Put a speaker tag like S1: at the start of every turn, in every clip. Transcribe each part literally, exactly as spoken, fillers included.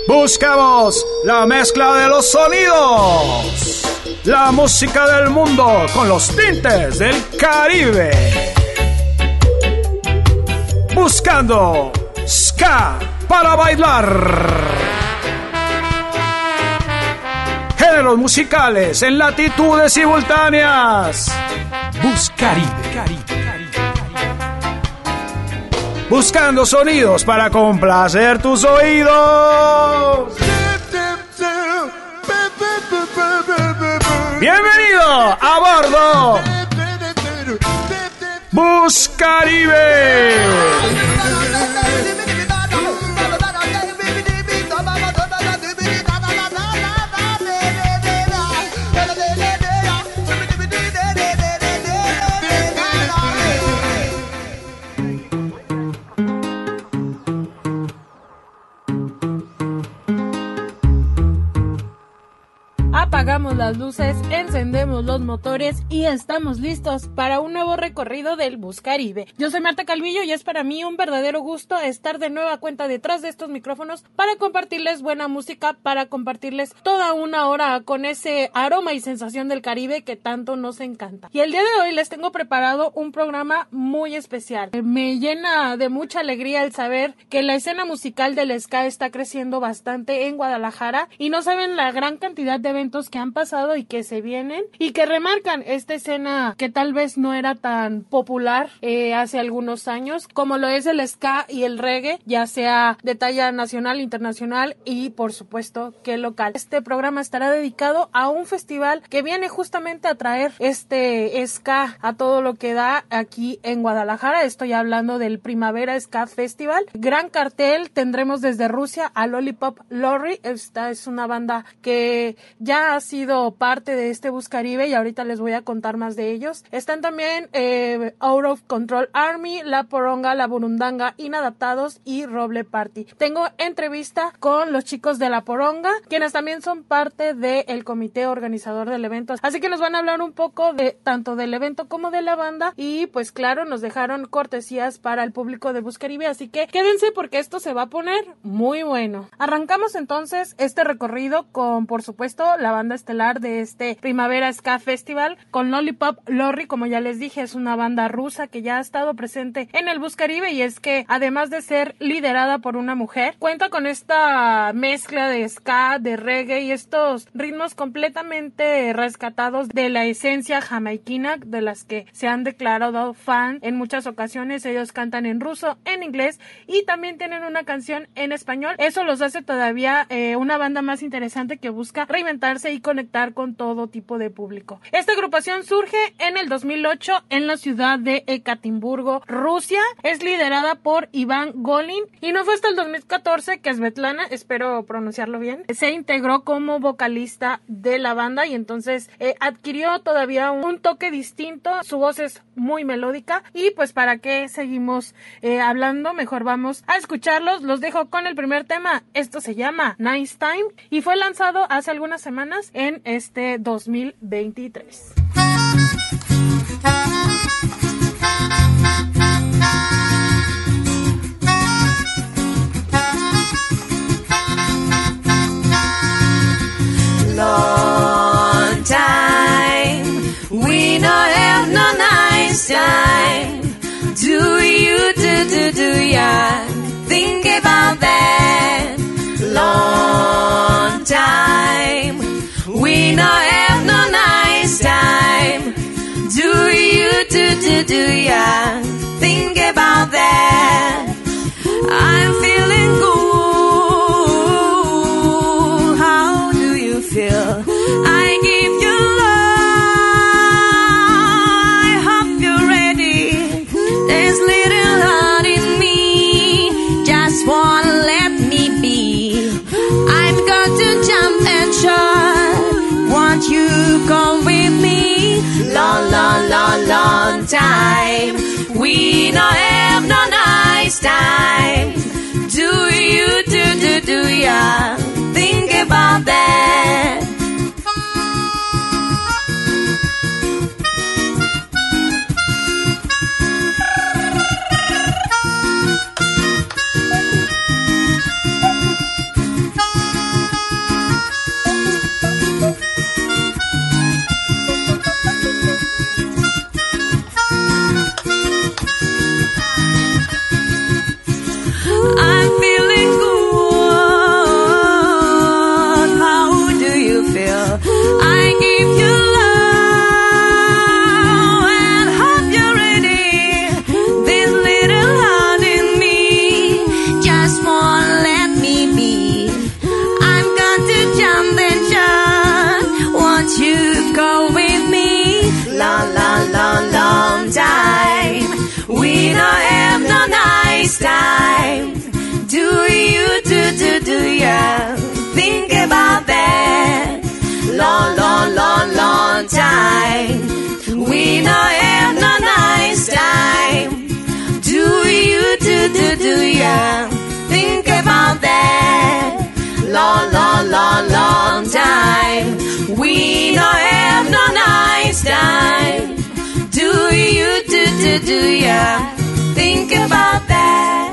S1: Buscamos la mezcla de los sonidos, la música del mundo con los tintes del Caribe. Buscando ska para bailar. Géneros musicales en latitudes simultáneas. Buscaribe. Buscando sonidos para complacer tus oídos. Bienvenido a bordo Buscaribe.
S2: Apagamos las luces, encendemos los motores y estamos listos para un nuevo recorrido del Buscaribe. Yo soy Marta Calvillo y es para mí un verdadero gusto estar de nueva cuenta detrás de estos micrófonos para compartirles buena música, para compartirles toda una hora con ese aroma y sensación del Caribe que tanto nos encanta. Y el día de hoy les tengo preparado un programa muy especial. Me llena de mucha alegría el saber que la escena musical del ska está creciendo bastante en Guadalajara y no saben la gran cantidad de eventos que han pasado y que se vienen y que remarcan esta escena que tal vez no era tan popular eh, hace algunos años, como lo es el ska y el reggae, ya sea de talla nacional, internacional y por supuesto que local. Este programa estará dedicado a un festival que viene justamente a traer este ska a todo lo que da aquí en Guadalajara. Estoy hablando del Primavera Ska Festival. Gran cartel, tendremos desde Rusia a Lollipop Lorry. Esta es una banda que ya ha sido parte de este Buscaribe y ahorita les voy a contar más de ellos. Están también eh, Out of Control Army, La Poronga, La Burundanga, Inadaptados y Roble Party. Tengo entrevista con los chicos de La Poronga, quienes también son parte del comité organizador del evento. Así que nos van a hablar un poco de tanto del evento como de la banda y pues claro, nos dejaron cortesías para el público de Buscaribe, así que quédense porque esto se va a poner muy bueno. Arrancamos entonces este recorrido con, por supuesto, la banda estelar de este Primavera Ska Festival con Lollipop Lorry. Como ya les dije, es una banda rusa que ya ha estado presente en el Buscaribe y es que además de ser liderada por una mujer, cuenta con esta mezcla de ska, de reggae y estos ritmos completamente rescatados de la esencia jamaiquina de las que se han declarado fan en muchas ocasiones. Ellos cantan en ruso, en inglés y también tienen una canción en español. Eso los hace todavía eh, una banda más interesante que busca reinventarse y conectar con todo tipo de público. Esta agrupación surge en el dos mil ocho en la ciudad de Ekaterimburgo, Rusia. Es liderada por Iván Golin y no fue hasta el dos mil catorce que Svetlana, espero pronunciarlo bien, se integró como vocalista de la banda y entonces eh, adquirió todavía un, un toque distinto. Su voz es muy melódica y pues para qué seguimos eh, hablando, mejor vamos a escucharlos. Los dejo con el primer tema. Esto se llama Nice Time y fue lanzado hace algunas semanas en este dos mil veintitrés.
S3: Long time we no have no nice time. Do you do do do ya think about that? Long time we no have no nice time. Do you do do do ya think about that? I'm feeling good. How do you feel? I give you love. I hope you're ready. There's little heart in me. Just wanna let me be. I'm going to jump and shout. Won't you come with me? Long, long, long, long time. We no have no nice time. Do you do do do ya think about that? long, long, long, long time. We no have no nice time. Do you, do, do, do ya think about that?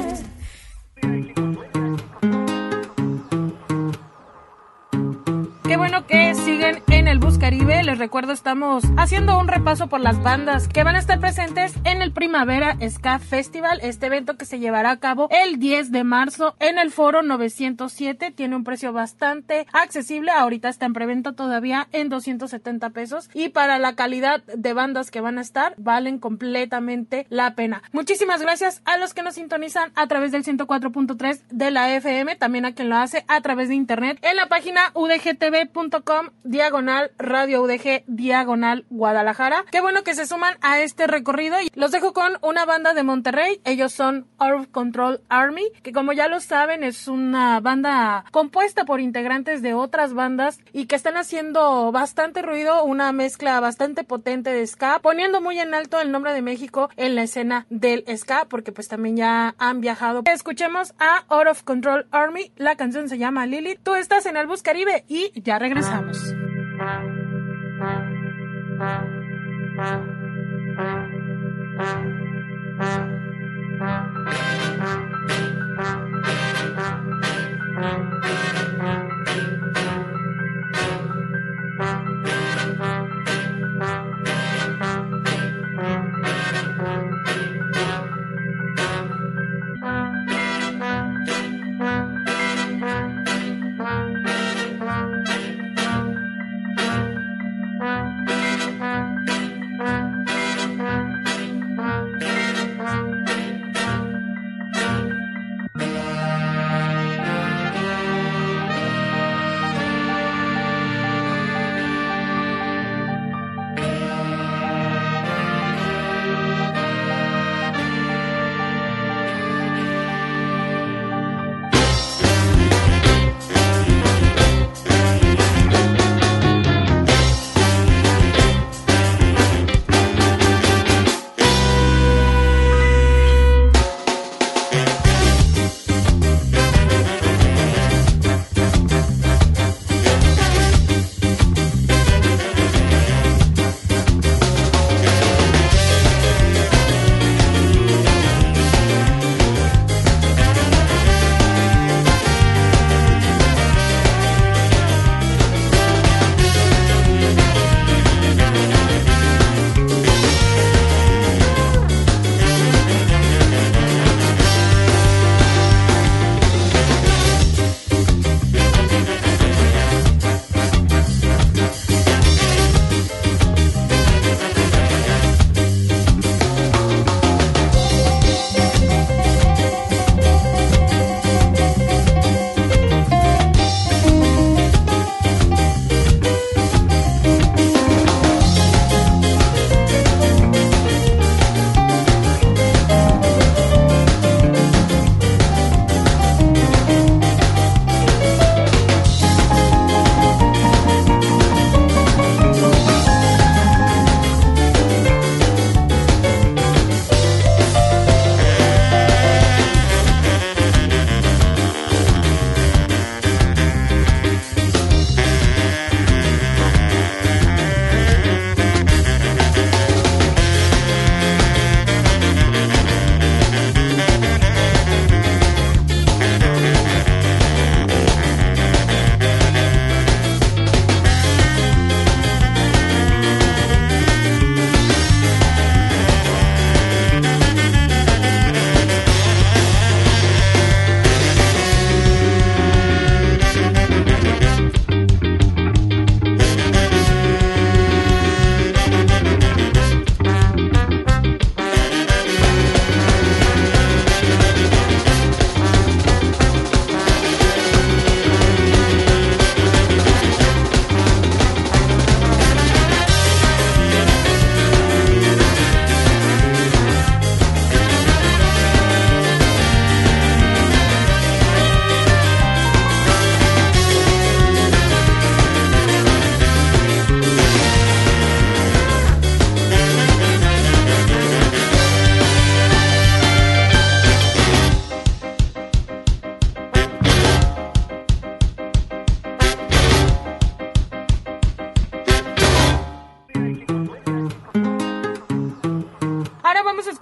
S2: Qué bueno que siguen en el Buscaribe. Les recuerdo, estamos haciendo un repaso por las bandas que van a estar presentes en el Primavera Ska Festival, este evento que se llevará a cabo el diez de marzo en el Foro novecientos siete. Tiene un precio bastante accesible, ahorita está en preventa todavía en doscientos setenta pesos, y para la calidad de bandas que van a estar, valen completamente la pena. Muchísimas gracias a los que nos sintonizan a través del ciento cuatro punto tres de la F M, también a quien lo hace a través de internet en la página u d g t v punto com diagonal radio U D G diagonal Guadalajara. Qué bueno que se suman a este recorrido, y los dejo con una banda de Monterrey. Ellos son Out of Control Army, que como ya lo saben es una banda compuesta por integrantes de otras bandas y que están haciendo bastante ruido, una mezcla bastante potente de ska, poniendo muy en alto el nombre de México en la escena del ska, porque pues también ya han viajado. Escuchemos a Out of Control Army, la canción se llama Lily. Tú estás en el Buscaribe y ya regresamos.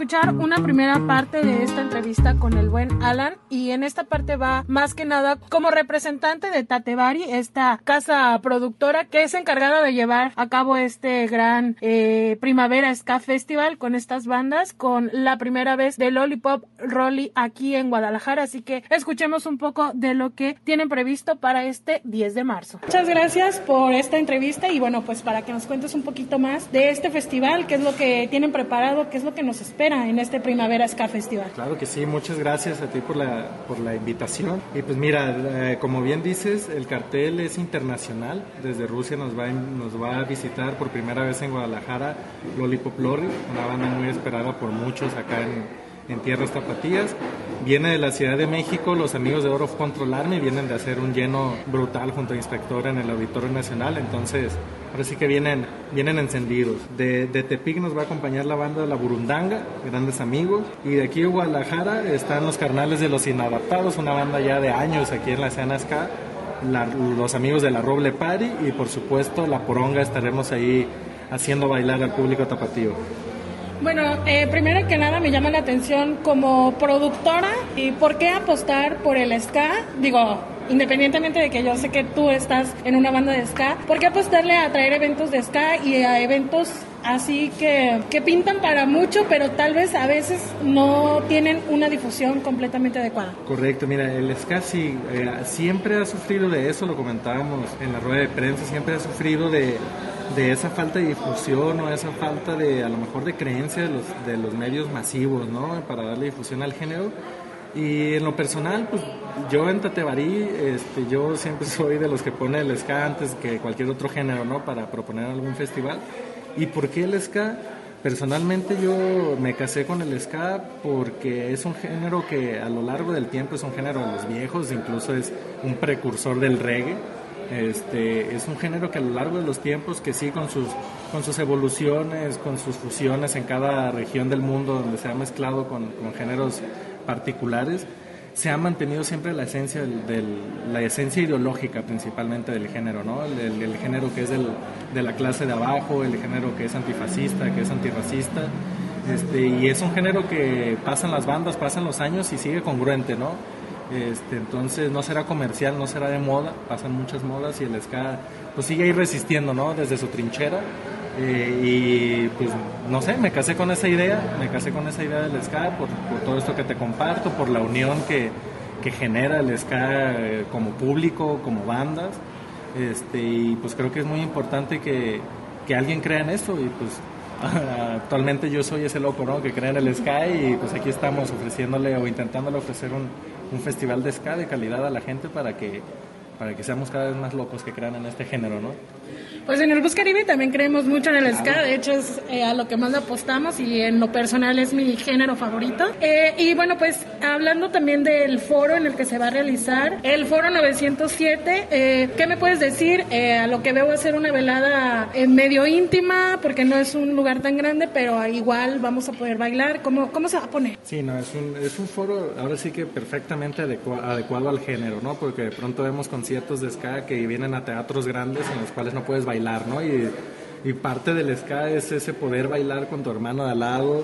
S2: escuchar una primera parte de esta entrevista con el buen Alan, y en esta parte va más que nada como representante de Tatevari, esta casa productora que es encargada de llevar a cabo este gran eh, Primavera Ska Festival con estas bandas, con la primera vez de Lollipop Rolly aquí en Guadalajara. Así que escuchemos un poco de lo que tienen previsto para este diez de marzo. Muchas gracias por esta entrevista y bueno, pues para que nos cuentes un poquito más de este festival, qué es lo que tienen preparado, qué es lo que nos espera en este Primavera Ska Festival.
S4: Claro que sí, muchas gracias a ti por la, por la invitación. Y pues mira, eh, como bien dices, el cartel es internacional. Desde Rusia nos va, nos va a visitar por primera vez en Guadalajara Lollipop Rolly, una banda muy esperada por muchos acá en en tierras tapatías. Viene de la Ciudad de México los amigos de Out of Control Army, vienen de hacer un lleno brutal junto a Inspector en el Auditorio Nacional, entonces ahora sí que vienen, vienen encendidos. De, de Tepic nos va a acompañar la banda de La Burundanga, grandes amigos, y de aquí de Guadalajara están los carnales de Los Inadaptados, una banda ya de años aquí en la escena ska, la, los amigos de La Roble Party y por supuesto La Poronga, estaremos ahí haciendo bailar al público tapatío.
S2: Bueno, eh, primero que nada me llama la atención como productora, ¿y por qué apostar por el ska? Digo, independientemente de que yo sé que tú estás en una banda de ska, ¿por qué apostarle a traer eventos de ska y a eventos así que, que pintan para mucho, pero tal vez a veces no tienen una difusión completamente adecuada?
S4: Correcto, mira, el ska sí, eh, siempre ha sufrido de eso, lo comentábamos en la rueda de prensa, siempre ha sufrido de... de esa falta de difusión o esa falta de, a lo mejor, de creencia de los, de los medios masivos, ¿no? Para darle difusión al género. Y en lo personal, pues yo en Tatevari, este, yo siempre soy de los que pone el ska antes que cualquier otro género, ¿no? Para proponer algún festival. ¿Y por qué el ska? Personalmente yo me casé con el ska porque es un género que a lo largo del tiempo es un género de los viejos, incluso es un precursor del reggae. Este, es un género que a lo largo de los tiempos, que sí, con sus, con sus evoluciones, con sus fusiones en cada región del mundo donde se ha mezclado con, con géneros particulares, se ha mantenido siempre la esencia, del, del, la esencia ideológica principalmente del género, ¿no? El, el, el género que es del, de la clase de abajo, el género que es antifascista, que es antirracista, este, y es un género que pasan las bandas, pasan los años y sigue congruente, ¿no? Este, entonces no será comercial, no será de moda, pasan muchas modas y el ska pues sigue ahí resistiendo, ¿no? Desde su trinchera, eh, y pues no sé, me casé con esa idea, me casé con esa idea del ska por, por todo esto que te comparto, por la unión que, que genera el ska eh, como público, como bandas, este, y pues creo que es muy importante que, que alguien crea en esto y pues actualmente yo soy ese loco, ¿no? Que cree en el ska y pues aquí estamos ofreciéndole o intentándole ofrecer un, un festival de ska de calidad a la gente para que, para que seamos cada vez más locos que crean en este género, ¿no?
S2: Pues en el Bus Caribe también creemos mucho en el ska, de hecho es eh, a lo que más le apostamos y en lo personal es mi género favorito. Eh, y bueno, pues hablando también del foro en el que se va a realizar, el Foro novecientos siete, eh, ¿qué me puedes decir? Eh, a lo que veo va a ser una velada eh, medio íntima, porque no es un lugar tan grande, pero igual vamos a poder bailar. ¿Cómo, cómo se va a poner?
S4: Sí, no, es un, es un foro ahora sí que perfectamente adecua, adecuado al género, ¿no? Porque de pronto vemos conciertos de ska que vienen a teatros grandes en los cuales no puedes bailar, ¿no? Y, y parte del ska es ese poder bailar con tu hermano de al lado,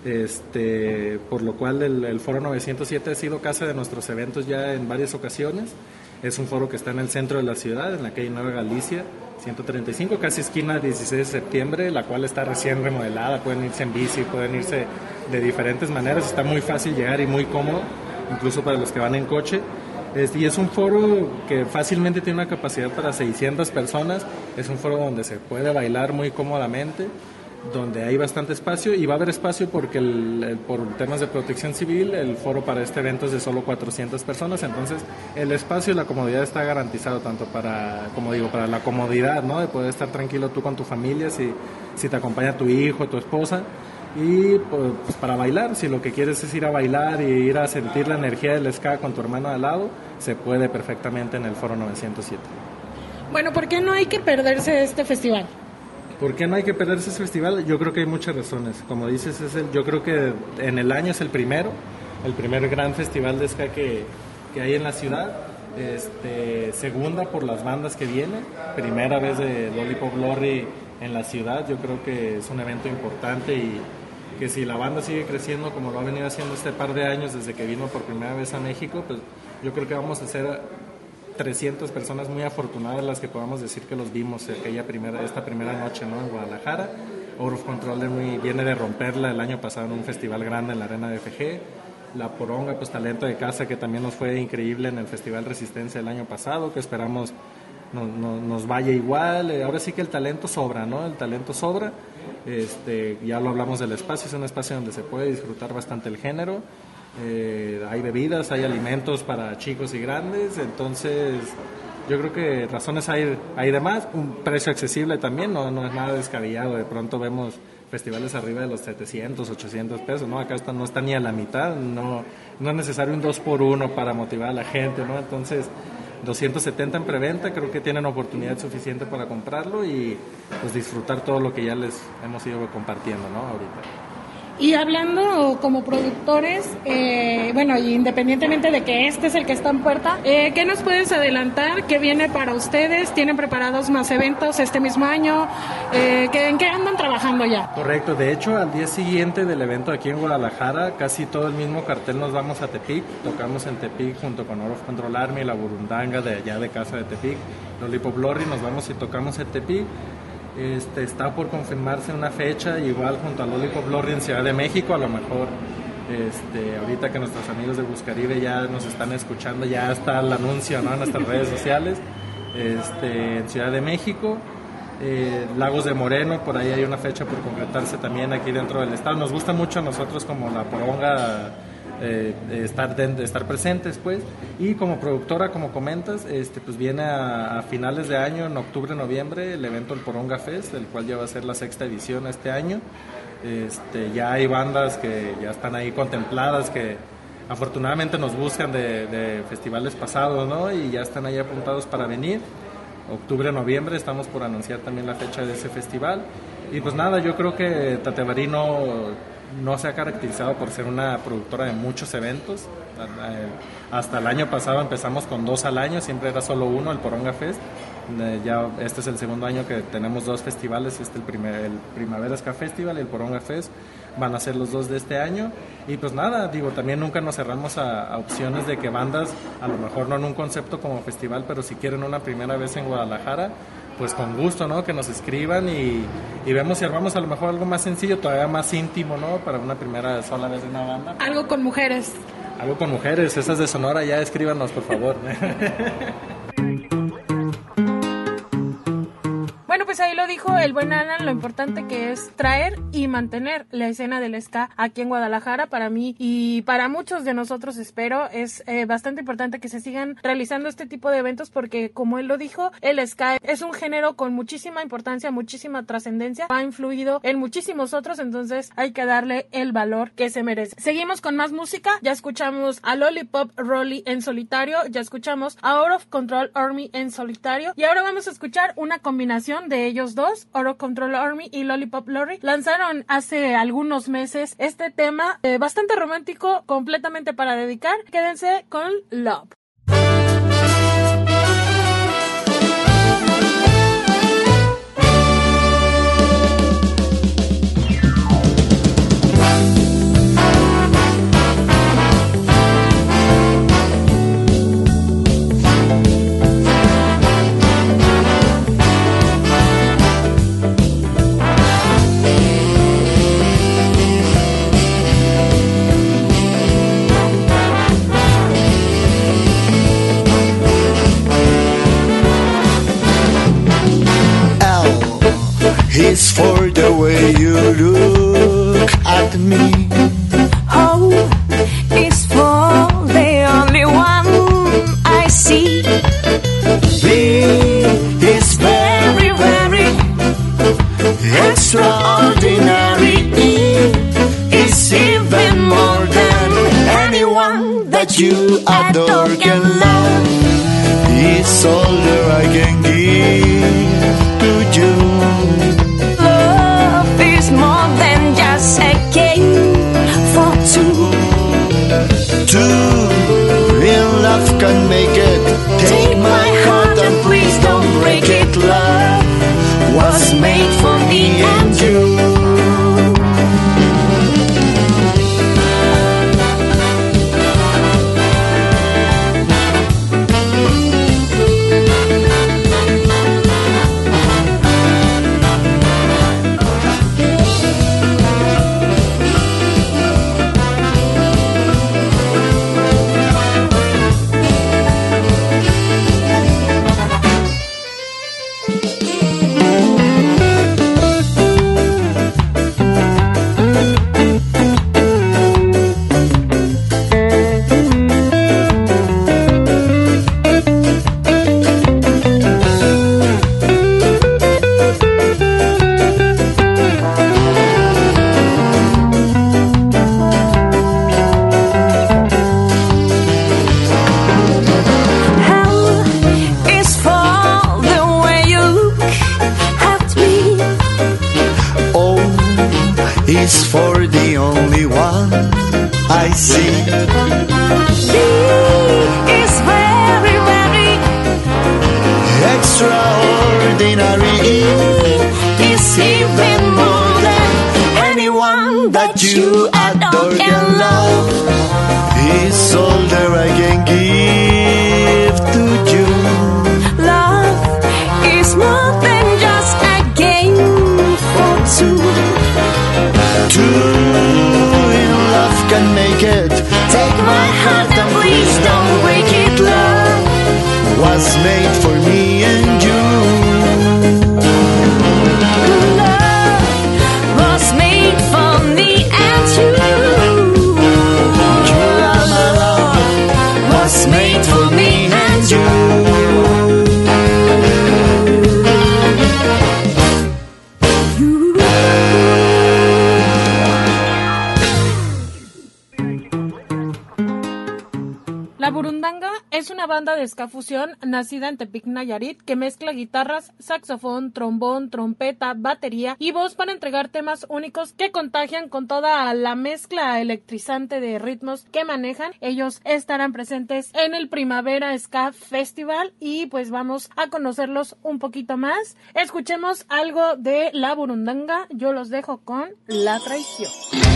S4: este, por lo cual el, el Foro novecientos siete ha sido casa de nuestros eventos ya en varias ocasiones. Es un foro que está en el centro de la ciudad, en la calle Nueva Galicia, ciento treinta y cinco, casi esquina dieciséis de septiembre, la cual está recién remodelada, pueden irse en bici, pueden irse de diferentes maneras, está muy fácil llegar y muy cómodo, incluso para los que van en coche. Y es un foro que fácilmente tiene una capacidad para seiscientas personas, es un foro donde se puede bailar muy cómodamente, donde hay bastante espacio y va a haber espacio porque el, el, por temas de protección civil el foro para este evento es de solo cuatrocientas personas, entonces el espacio y la comodidad está garantizado tanto para, como digo, para la comodidad, ¿no? De poder estar tranquilo tú con tu familia, si, si te acompaña tu hijo, tu esposa, y pues para bailar, si lo que quieres es ir a bailar y ir a sentir la energía del ska con tu hermano al lado, se puede perfectamente en el Foro novecientos siete.
S2: Bueno, ¿por qué no hay que perderse este festival?
S4: ¿Por qué no hay que perderse ese festival? Yo creo que hay muchas razones. Como dices, es el, yo creo que en el año es el primero, el primer gran festival de ska que, que hay en la ciudad. Este, segunda por las bandas que vienen, primera vez de Lollipop Rolly en la ciudad. Yo creo que es un evento importante y, que si la banda sigue creciendo como lo ha venido haciendo este par de años desde que vino por primera vez a México, pues yo creo que vamos a ser trescientas personas muy afortunadas las que podamos decir que los vimos aquella primera, esta primera noche, ¿no? En Guadalajara. Out of Control muy, viene de romperla el año pasado en un festival grande en la Arena de F G. La Poronga, pues talento de casa, que también nos fue increíble en el Festival Resistencia el año pasado, que esperamos no, no, nos vaya igual. Eh, ahora sí que el talento sobra, ¿no? El talento sobra. Este, ya lo hablamos del espacio, es un espacio donde se puede disfrutar bastante el género. Eh, hay bebidas, hay alimentos para chicos y grandes, entonces yo creo que razones hay, hay de más. Un precio accesible también, no, no es nada descabellado. De pronto vemos festivales arriba de los setecientos, ochocientos pesos, ¿no? Acá está, no está ni a la mitad, no, no es necesario un dos por uno para motivar a la gente, ¿no? Entonces, doscientos setenta en preventa, creo que tienen oportunidad suficiente para comprarlo y pues disfrutar todo lo que ya les hemos ido compartiendo, ¿no? Ahorita.
S2: Y hablando como productores, eh, bueno, y independientemente de que este es el que está en puerta, eh, ¿qué nos puedes adelantar? ¿Qué viene para ustedes? ¿Tienen preparados más eventos este mismo año? Eh, ¿qué, ¿En qué andan trabajando ya?
S4: Correcto, de hecho al día siguiente del evento aquí en Guadalajara, casi todo el mismo cartel nos vamos a Tepic, tocamos en Tepic junto con Out of Control Army, la Burundanga de allá de casa de Tepic, Lollipop Lorry, nos vamos y tocamos en Tepic. Este, está por confirmarse una fecha igual junto a Lollipop Lorry en Ciudad de México, a lo mejor este, ahorita que nuestros amigos de Buscaribe ya nos están escuchando, ya está el anuncio, ¿no? En nuestras redes sociales, este, en Ciudad de México. eh, Lagos de Moreno, por ahí hay una fecha por concretarse también aquí dentro del estado. Nos gusta mucho a nosotros como la Poronga Eh, estar, de, estar presentes, pues, y como productora, como comentas, este, pues viene a, a finales de año, en octubre, noviembre, el evento El Poronga Fest, el cual ya va a ser la sexta edición este año. Este, ya hay bandas que ya están ahí contempladas, que afortunadamente nos buscan de, de festivales pasados, ¿no? Y ya están ahí apuntados para venir. Octubre, noviembre, estamos por anunciar también la fecha de ese festival. Y pues nada, yo creo que Tatebarí no no se ha caracterizado por ser una productora de muchos eventos. Hasta el año pasado empezamos con dos al año, siempre era solo uno, el Poronga Fest. Ya este es el segundo año que tenemos dos festivales, este el, primer, el Primavera Ska Festival y el Poronga Fest, van a ser los dos de este año. Y pues nada, digo, también nunca nos cerramos a, a opciones de que bandas, a lo mejor no en un concepto como festival, pero si quieren una primera vez en Guadalajara, pues con gusto, ¿no? Que nos escriban y, y vemos si armamos a lo mejor algo más sencillo, todavía más íntimo, ¿no? Para una primera sola vez de una banda.
S2: Algo con mujeres.
S4: Algo con mujeres, esas de Sonora, ya escríbanos, por favor.
S2: Bueno, pues ahí lo dijo el buen Alan, lo importante que es traer y mantener la escena del ska aquí en Guadalajara. Para mí y para muchos de nosotros, espero, es eh, bastante importante que se sigan realizando este tipo de eventos porque, como él lo dijo, el ska es un género con muchísima importancia, muchísima trascendencia, ha influido en muchísimos otros, entonces hay que darle el valor que se merece. Seguimos con más música, ya escuchamos a Lollipop Lorry en solitario, ya escuchamos a Out of Control Army en solitario y ahora vamos a escuchar una combinación de ellos dos, Out of Control Army y Lollipop Lorry. Lanzaron hace algunos meses este tema eh, bastante romántico, completamente para dedicar. Quédense con Love.
S5: It's for the way you look at me.
S3: Oh, it's for the only one I see.
S5: B is very, very extraordinary. E is even more than anyone that you adore can love. It's all that I can give to you.
S3: More than just a game for two.
S5: Two, real love can make it. Take my heart and please don't break it. Love was made for me and you. is for the only one I see.
S3: B is very, very
S5: extraordinary.
S3: E is even more than anyone that you adore and love.
S5: Is all that I can give to you.
S3: Love is more than just a game for two.
S5: Two in love can make it.
S3: Take my heart and please don't break it. Love
S5: was made for me and you.
S3: Love was made for me and you. Was made for me and you.
S2: La Burundanga es una banda de ska fusión nacida en Tepic, Nayarit, que mezcla guitarras, saxofón, trombón, trompeta, batería y voz para entregar temas únicos que contagian con toda la mezcla electrizante de ritmos que manejan. Ellos estarán presentes en el Primavera Ska Festival y pues vamos a conocerlos un poquito más. Escuchemos algo de La Burundanga. Yo los dejo con La Traición.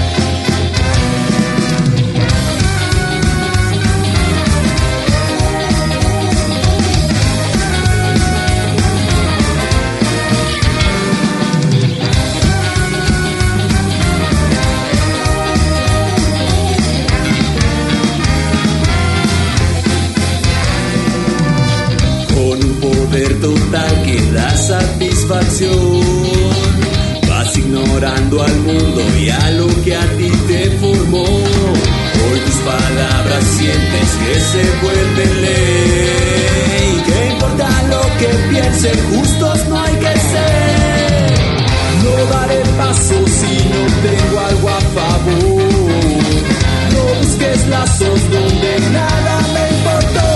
S6: Poder total que da satisfacción. Vas ignorando al mundo y a lo que a ti te formó. Por tus palabras sientes que se vuelve ley. ¿Qué importa lo que piensen? Justos no hay que ser. No daré paso si no tengo algo a favor. No busques lazos donde nada me importó.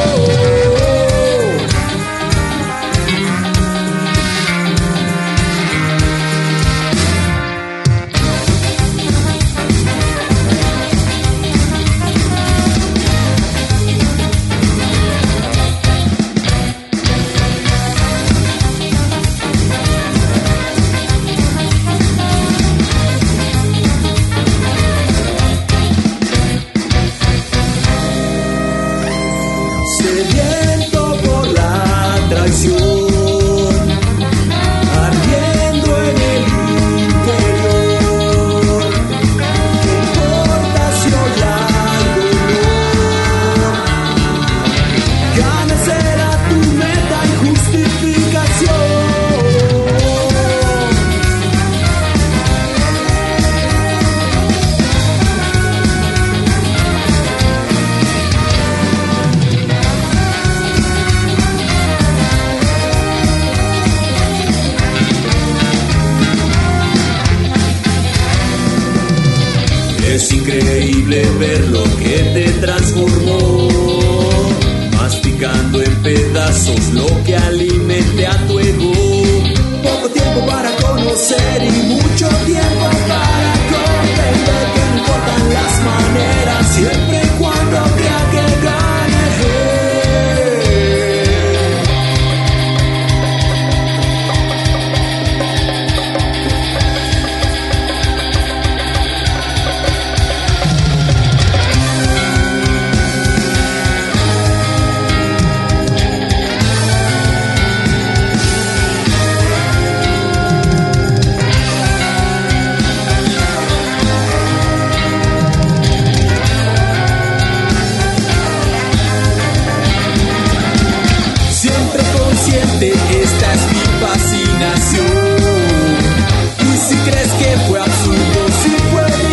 S6: Es increíble ver lo que te transformó, masticando en pedazos lo que alimente a tu ego. Poco tiempo para conocer y mucho tiempo para comprender que no importan las maneras, siempre y cuando crea que gane. Esta es mi fascinación. Y si crees que fue absurdo, si fue mi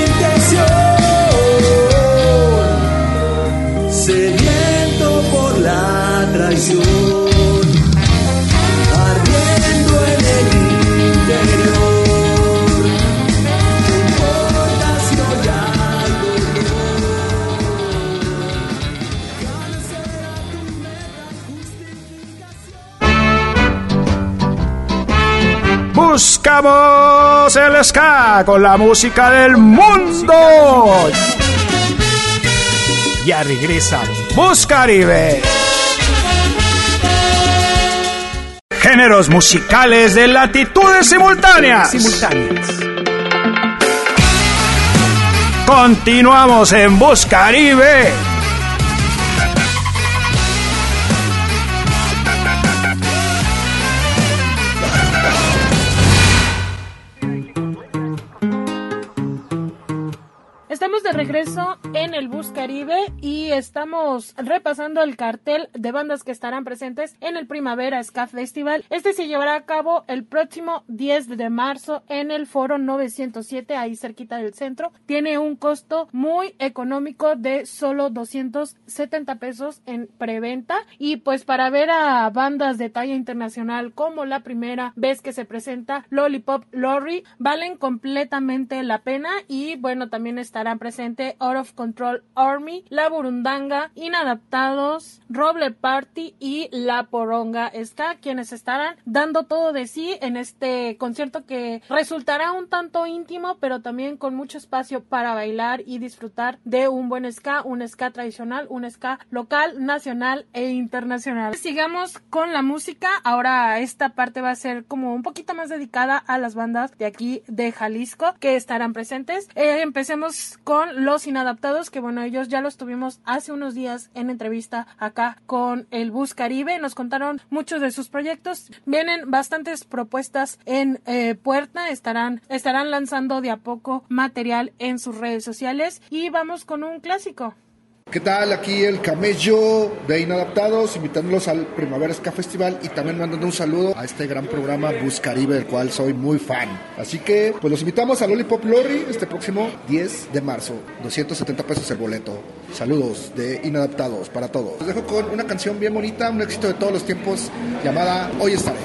S6: intención, sediento por la traición, ardiendo en el interior. No importa si hoy algo no será tu meta justificación.
S1: Buscamos el ska con la música del mundo. Ya regresa Buscaribe. Géneros musicales de latitudes simultáneas. simultáneas. Continuamos en Buscaribe.
S2: Estamos de regreso en el Buscaribe y estamos repasando el cartel de bandas que estarán presentes en el Primavera Ska Festival. Este se llevará a cabo el próximo diez de marzo en el Foro novecientos siete, ahí cerquita del centro. Tiene un costo muy económico de solo doscientos setenta pesos en preventa, y pues para ver a bandas de talla internacional como la primera vez que se presenta Lollipop Lorry, valen completamente la pena. Y bueno, también estarán presente Out of Control Army, La Burundanga, Inadaptados, Roble Party y La Poronga Ska, quienes estarán dando todo de sí en este concierto que resultará un tanto íntimo, pero también con mucho espacio para bailar y disfrutar de un buen ska, un ska tradicional, un ska local, nacional e internacional. Sigamos con la música. Ahora esta parte va a ser como un poquito más dedicada a las bandas de aquí de Jalisco que estarán presentes. Eh, empecemos con Los Inadaptados, que bueno, ellos ya los tuvimos hace unos días en entrevista acá con el Buscaribe. Nos contaron muchos de sus proyectos. Vienen bastantes propuestas en eh, puerta. Estarán, estarán lanzando de a poco material en sus redes sociales. Y vamos con un clásico.
S7: ¿Qué tal? Aquí el Camello de Inadaptados, invitándolos al Primavera Ska Festival y también mandando un saludo a este gran programa Buscaribe, del cual soy muy fan. Así que, pues los invitamos a Lollipop Lorry este próximo diez de marzo. doscientos setenta pesos el boleto. Saludos de Inadaptados para todos. Los dejo con una canción bien bonita, un éxito de todos los tiempos, llamada Hoy Estaré.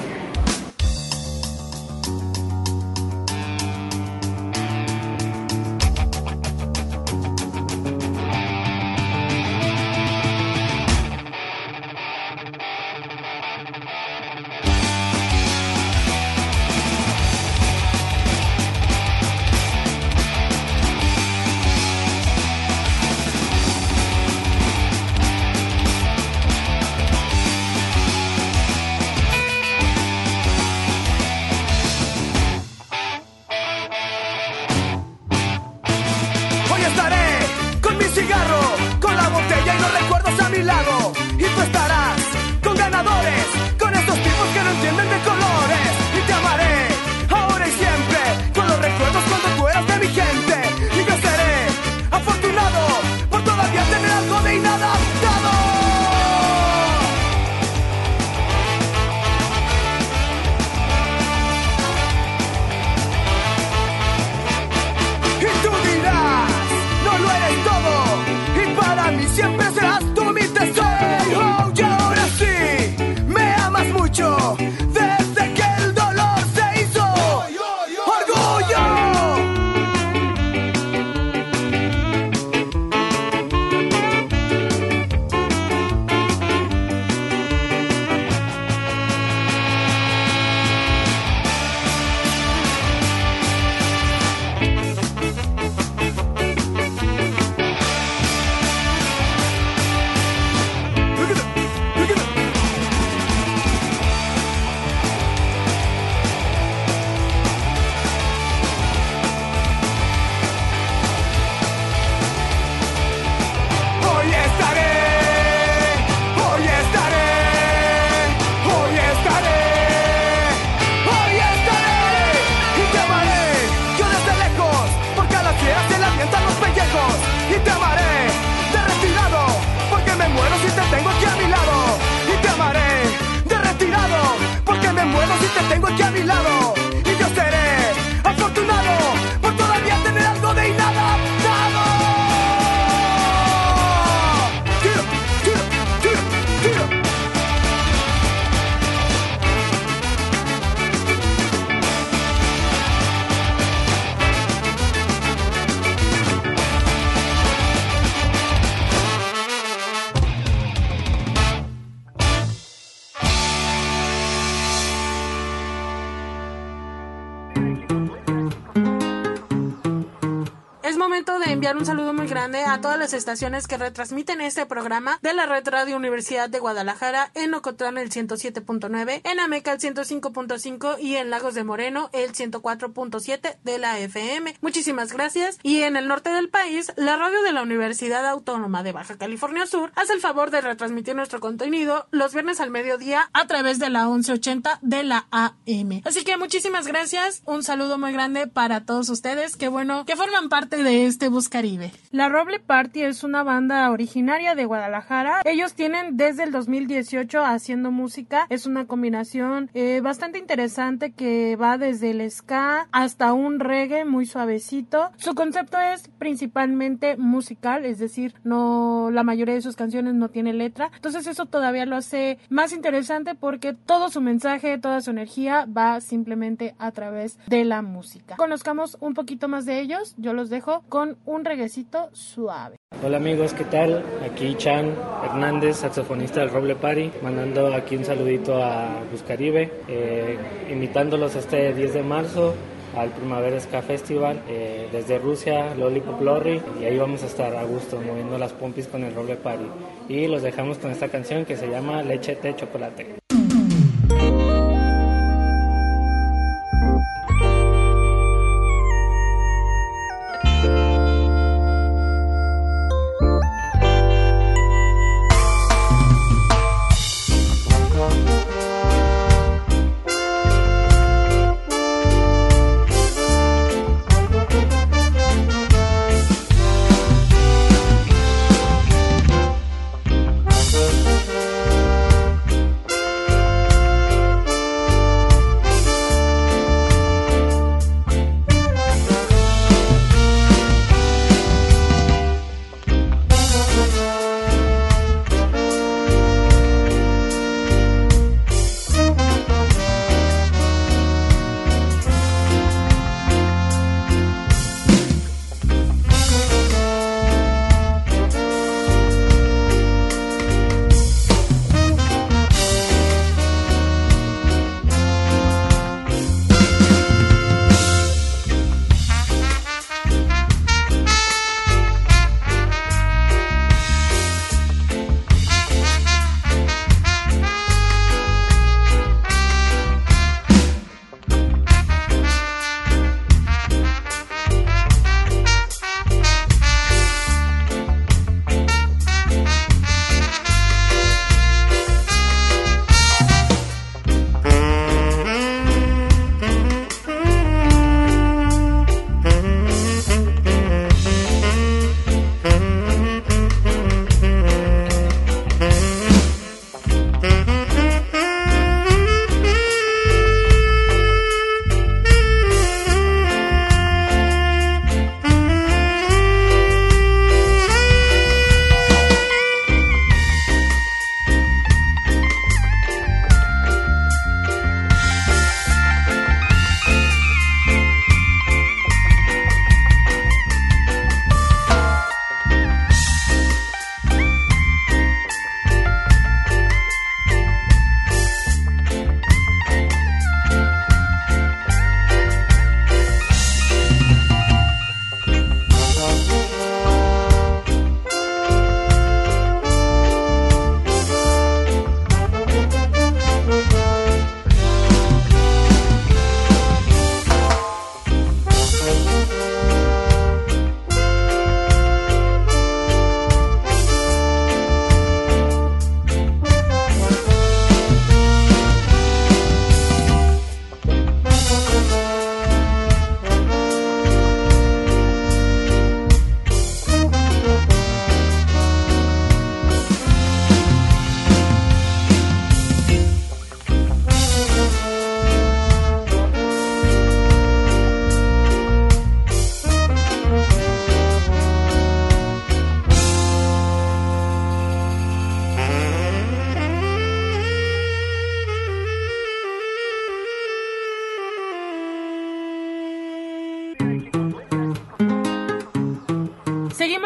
S2: momento de enviar un saludo muy grande a todas las estaciones que retransmiten este programa de la Red Radio Universidad de Guadalajara, en Ocotlán el ciento siete punto nueve, en Ameca el ciento cinco punto cinco y en Lagos de Moreno el ciento cuatro punto siete de la F M. Muchísimas gracias. Y en el norte del país, la radio de la Universidad Autónoma de Baja California Sur hace el favor de retransmitir nuestro contenido los viernes al mediodía a través de la once ochenta de la A M. Así que muchísimas gracias, un saludo muy grande para todos ustedes, qué bueno que forman parte de este Buscaribe. La Roble Party es una banda originaria de Guadalajara. Ellos tienen desde el dos mil dieciocho haciendo música. Es una combinación eh, bastante interesante que va desde el ska hasta un reggae muy suavecito. Su concepto es principalmente musical, es decir, no, la mayoría de sus canciones no tiene letra. Entonces eso todavía lo hace más interesante porque todo su mensaje, toda su energía va simplemente a través de la música. Conozcamos un poquito más de ellos. Yo los dejo con un reguecito suave.
S8: Hola amigos, ¿qué tal? Aquí Chan Hernández, saxofonista del Roble Party, mandando aquí un saludito a Buscaribe, eh, invitándolos este diez de marzo al Primavera Ska Festival, eh, desde Rusia, Lollipop Lorry, y ahí vamos a estar a gusto moviendo las pompis con el Roble Party. Y los dejamos con esta canción que se llama Leche, Té, Chocolate.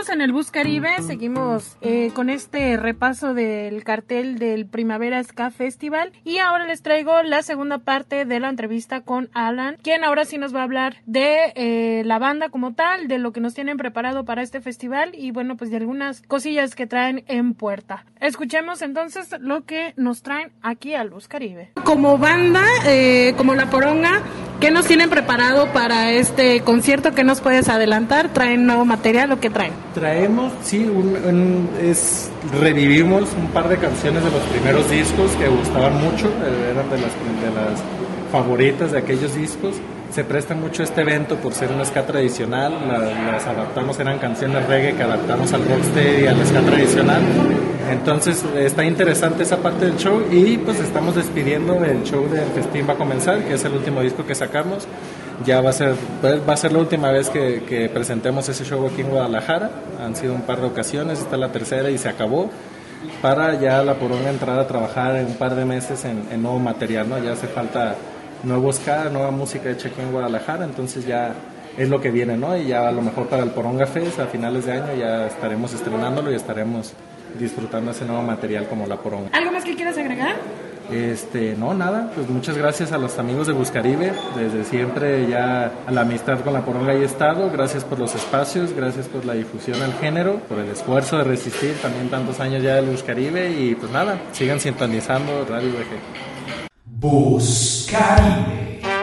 S2: Seguimos en el Bus Caribe, seguimos eh, con este repaso del cartel del Primavera Ska Festival y ahora les traigo la segunda parte de la entrevista con Alan, quien ahora sí nos va a hablar de eh, la banda como tal, de lo que nos tienen preparado para este festival y bueno, pues de algunas cosillas que traen en puerta. Escuchemos entonces lo que nos traen aquí al Bus Caribe. Como banda, eh, como La Poronga, ¿qué nos tienen preparado para este concierto? ¿Qué nos puedes adelantar? ¿Traen nuevo material o qué traen?
S4: Traemos, sí, un, un, es, revivimos un par de canciones de los primeros discos que gustaban mucho, eran de las, de las favoritas de aquellos discos. Se presta mucho este evento por ser un ska tradicional, la, las adaptamos, eran canciones reggae que adaptamos al rocksteady y al ska tradicional. Entonces está interesante esa parte del show y pues estamos despidiendo el show del Festín va a comenzar, que es el último disco que sacamos. Ya va a ser, va a ser la última vez que, que presentemos ese show aquí en Guadalajara. Han sido un par de ocasiones, esta es la tercera y se acabó. Para ya La Poronga entrar a trabajar en un par de meses en, en nuevo material, ¿no? Ya hace falta nuevo ska, nueva música hecha aquí en Guadalajara, entonces ya es lo que viene, ¿no? Y ya a lo mejor para el Poronga Fest a finales de año ya estaremos estrenándolo y estaremos disfrutando ese nuevo material como La Poronga.
S2: ¿Algo más que quieras agregar?
S4: Este, no, nada, pues muchas gracias a los amigos de Bus Caribe, desde siempre ya a la amistad con La Poronga he estado, gracias por los espacios, gracias por la difusión al género, por el esfuerzo de resistir también tantos años ya del Bus Caribe y pues nada, sigan sintonizando Radio B G.
S1: Bus Caribe.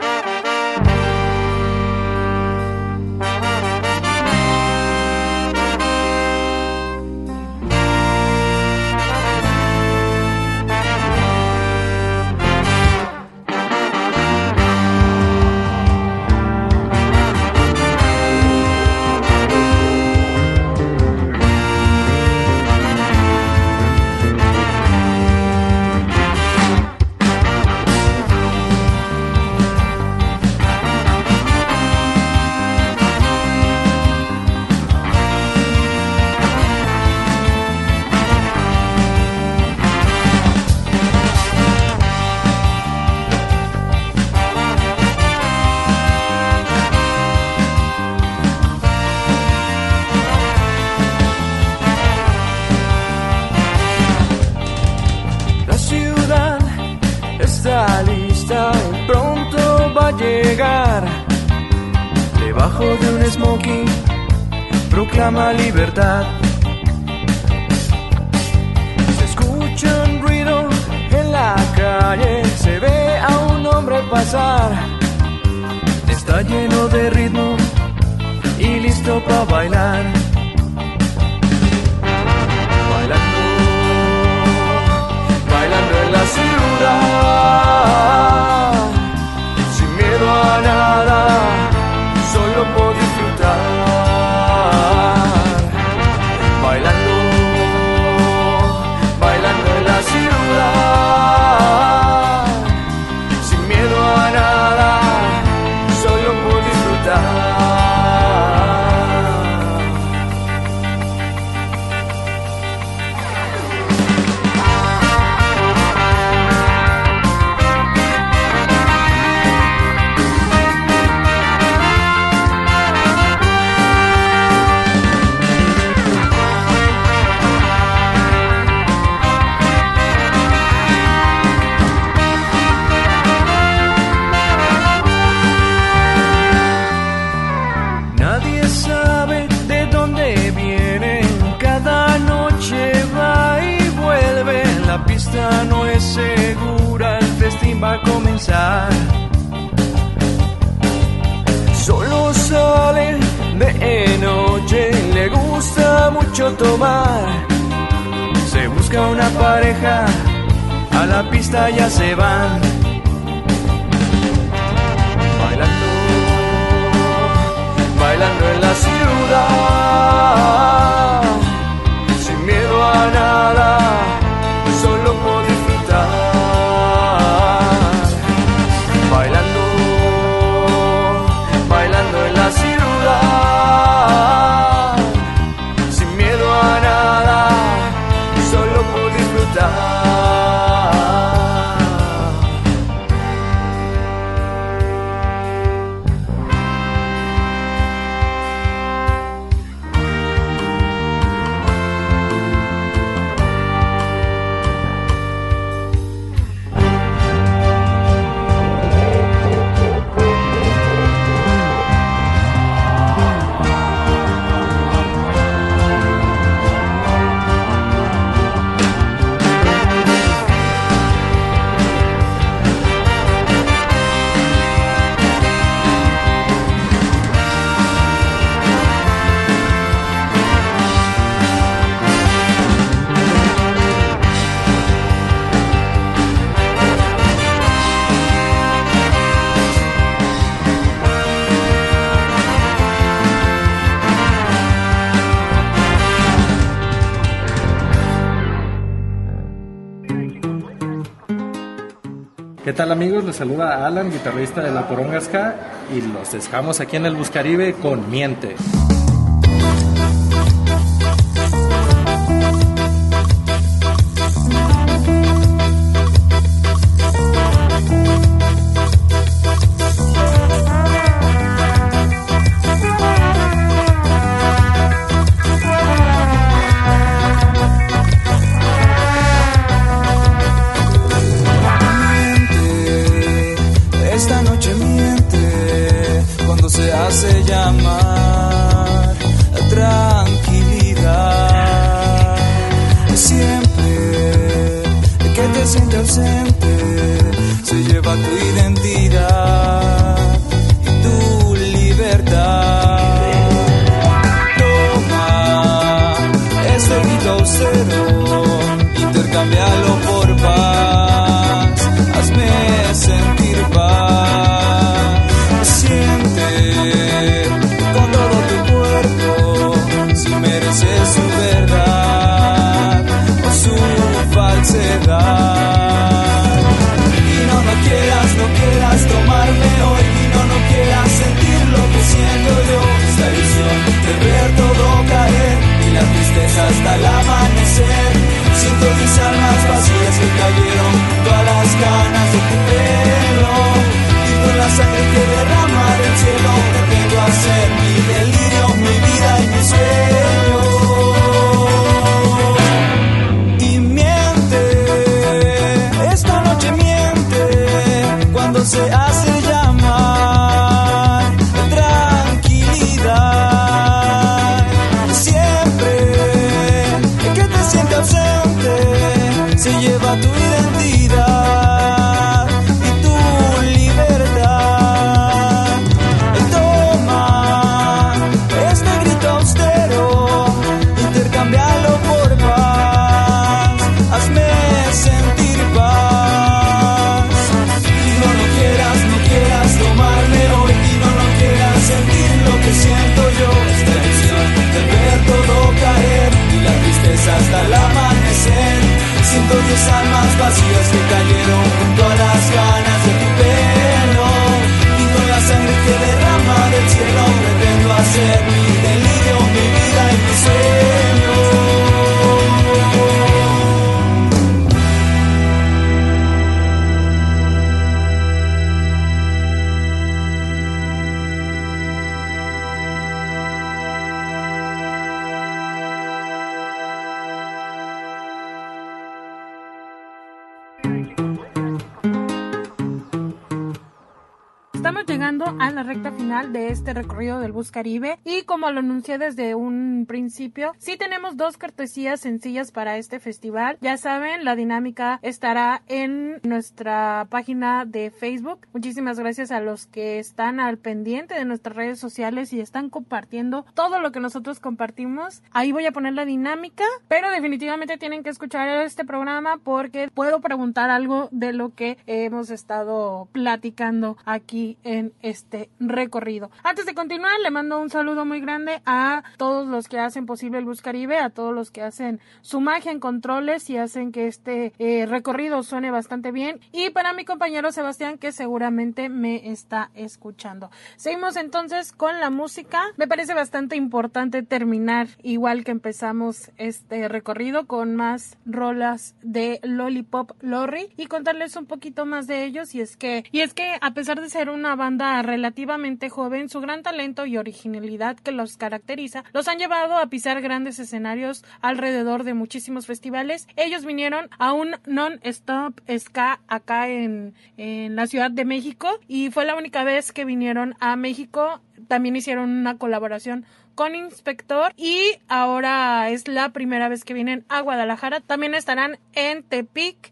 S9: Debajo de un smoking proclama libertad. Se escucha un ruido en la calle, se ve a un hombre pasar. Está lleno de ritmo y listo para bailar. Bailando, bailando en la ciudad, sin miedo a nada, solo por disfrutar. Bailando, bailando en la ciudad, sin miedo a nada, solo por disfrutar. No es segura, el festín va a comenzar. Solo sale de noche, le gusta mucho tomar. Se busca una pareja, a la pista ya se van. Bailando, bailando en la ciudad, sin miedo a nada, solo por disfrutar. Bailando, bailando en la ciudad, sin miedo a nada, solo por disfrutar.
S4: ¿Qué tal, amigos? Les saluda Alan, guitarrista de La Poronga Ska, y los dejamos aquí en el Buscaribe con Miente.
S9: Se hace llamar tranquilidad. Siempre que te sientes ausente, se lleva tu identidad y tu libertad. Toma este grito austero, intercámbialo por paz, hazme sentir paz. Siente con todo tu cuerpo si mereces su verdad o su falsedad. Y no, no quieras, no quieras tomarme hoy, y no, no quieras sentir lo que siento yo. Esta ilusión de ver todo caer y la tristeza hasta el amanecer. Siento mis almas vacías que cayeron junto a las canas de tu pelo. Con la sangre que derrama del cielo, pretendo hacer mi delirio, mi vida y mi sueño. Y miente, esta noche miente, cuando se hace llamar tranquilidad. Siempre que te sientes ausente, se lleva tu identidad y tu libertad. Toma este grito austero, intercambialo por paz, hazme sentir paz. Y no, no quieras, no quieras tomarme hoy, y no, no quieras sentir lo que siento yo. Esta ilusión de ver todo caer y la tristeza hasta el amanecer. Siento diez almas vacías que cayeron junto a las ganas de tu pelo. Y con la sangre que derrama del cielo, pretendo hacer mi delirio, mi vida y mi sueño.
S2: Estamos llegando a la recta final de este recorrido del Buscaribe y como lo anuncié desde un principio, sí tenemos dos cortesías sencillas para este festival. Ya saben, la dinámica estará en nuestra página de Facebook. Muchísimas gracias a los que están al pendiente de nuestras redes sociales y están compartiendo todo lo que nosotros compartimos. Ahí voy a poner la dinámica, pero definitivamente tienen que escuchar este programa porque puedo preguntar algo de lo que hemos estado platicando aquí en este recorrido. Antes de continuar, le mando un saludo muy grande a todos los que hacen posible el Buscaribe, a todos los que hacen su magia en controles y hacen que este eh, recorrido suene bastante bien, y para mi compañero Sebastián, que seguramente me está escuchando. Seguimos entonces con la música. Me parece bastante importante terminar igual que empezamos este recorrido, con más rolas de Lollipop Lorry y contarles un poquito más de ellos. Y es que, y es que a pesar de ser una banda relativamente joven, su gran talento y originalidad que los caracteriza los han llevado a pisar grandes escenarios alrededor de muchísimos festivales. Ellos vinieron a un non-stop ska acá en, en la Ciudad de México y fue la única vez que vinieron a México. También hicieron una colaboración con Inspector y ahora es la primera vez que vienen a Guadalajara. También estarán en Tepic,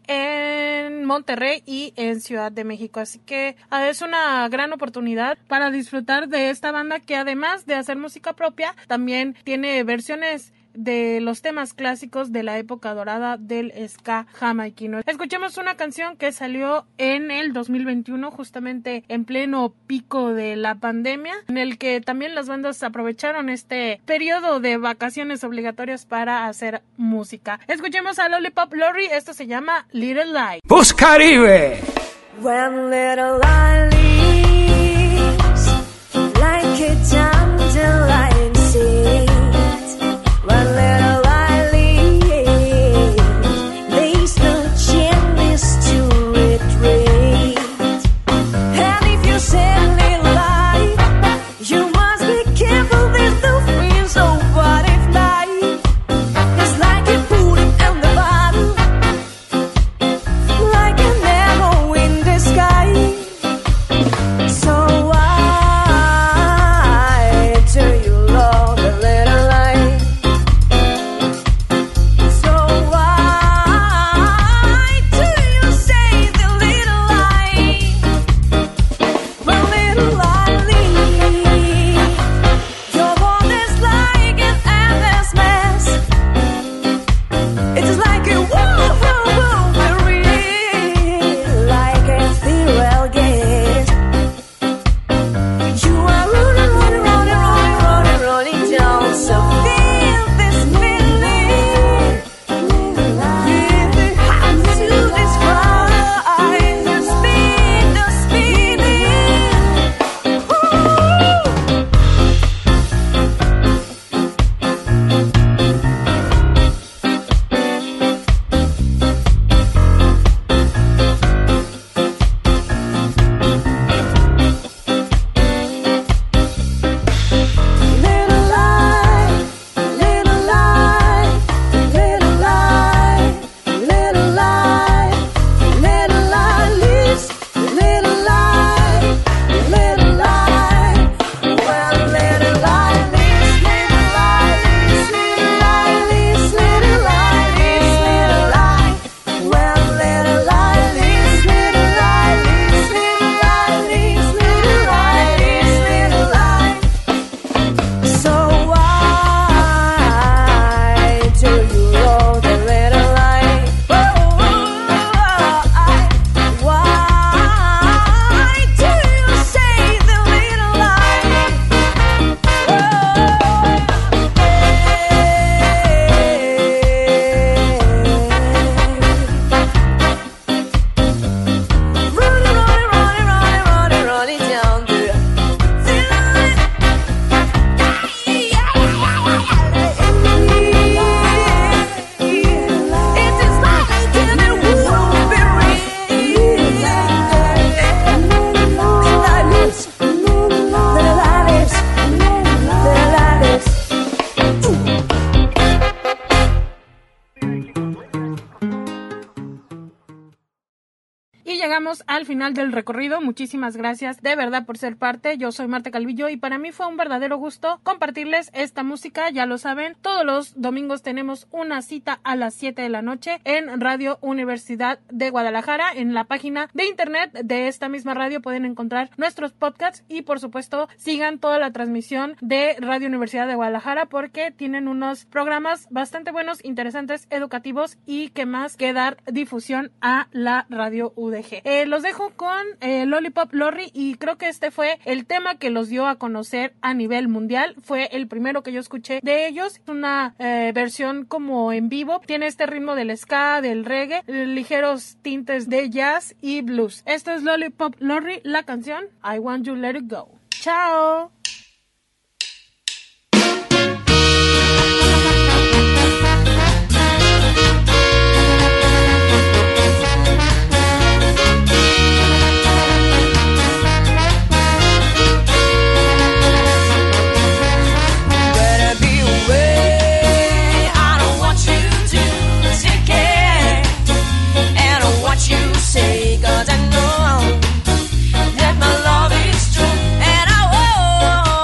S2: en Monterrey y en Ciudad de México, así que es una gran oportunidad para disfrutar de esta banda que, además de hacer música propia, también tiene versiones de los temas clásicos de la época dorada del ska jamaiquino. Escuchemos una canción que salió en el dos mil veintiuno, justamente en pleno pico de la pandemia, en el que también las bandas aprovecharon este periodo de vacaciones obligatorias para hacer música. Escuchemos a Lollipop Lorry, esto se llama Little Light.
S1: Buscaribe,
S3: When little I leaves like a dandelion seed. When little I leave, there's no chance to retreat. And if you say little lie, you must be careful. There's no friends, no butterfly. It's like a food in the bottle, like an arrow in the sky. So why do you love a little lie? So why do you say the little lie? Well, little lie, your world is like an endless mess. It is like a whirlwind, like a ethereal gas. You are rolling, rolling, rolling, rolling, rolling, rolling down. So feel this feeling. If it has to describe the speed, the speeding. Ooh. Little lie, little lie, little lie, little lie, little lie, leaves, little lie, little lie. Well, little lie, leaves, little lie, leaves, little lie, leaves, little lie, leaves, little lie. Well, little lie, leaves, little lie, leaves, little lie, leaves, little lie, leaves, little lie. So why do you roll the little lie? Oh, why do you say the little lie? Rolling, rolling, rolling, rolling, rolling, rolling down the it is like a wolverine. Little lives, little lives, little lives.
S2: Y llegamos al final del recorrido. Muchísimas gracias de verdad por ser parte. Yo soy Marta Calvillo y para mí fue un verdadero gusto compartirles esta música. Ya lo saben, todos los domingos tenemos una cita a las siete de la noche en Radio Universidad de Guadalajara. En la página de internet de esta misma radio pueden encontrar nuestros podcasts y por supuesto sigan toda la transmisión de Radio Universidad de Guadalajara porque tienen unos programas bastante buenos, interesantes, educativos y que más que dar difusión a la radio U D G. Eh, los dejo con eh, Lollipop Lorry y creo que este fue el tema que los dio a conocer a nivel mundial. Fue el primero que yo escuché de ellos. Una eh, versión como en vivo. Tiene este ritmo del ska, del reggae, ligeros tintes de jazz y blues. Esto es Lollipop Lorry, la canción I Want You Let It Go. ¡Chao!
S3: Better be away. I don't want you to take care. And what you say, 'cause I know that my love is true. And I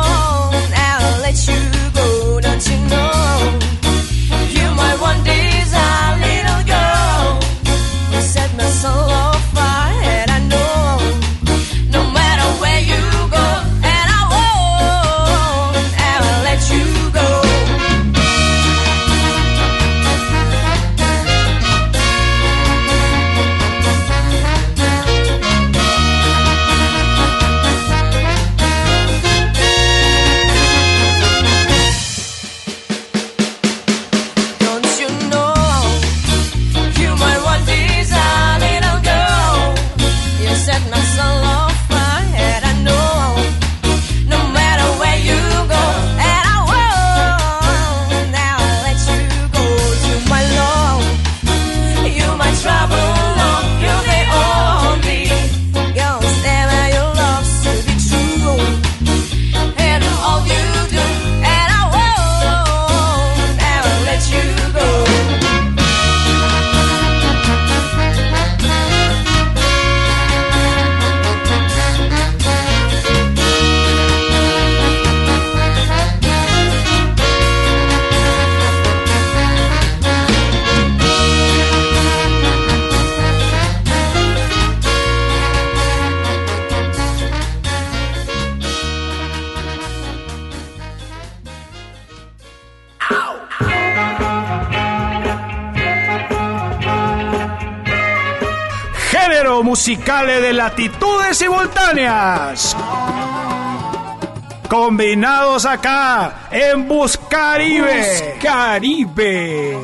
S10: Buscaribe.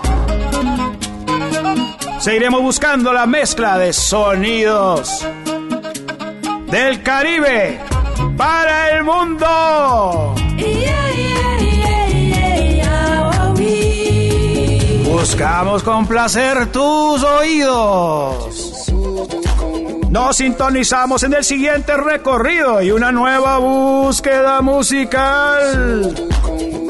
S1: Seguiremos buscando la mezcla de sonidos del Caribe para el mundo. Buscamos complacer tus oídos. Nos sintonizamos en el siguiente recorrido y una nueva búsqueda musical.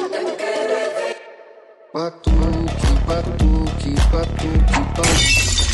S5: Batuque, batuque, batuque, batuque.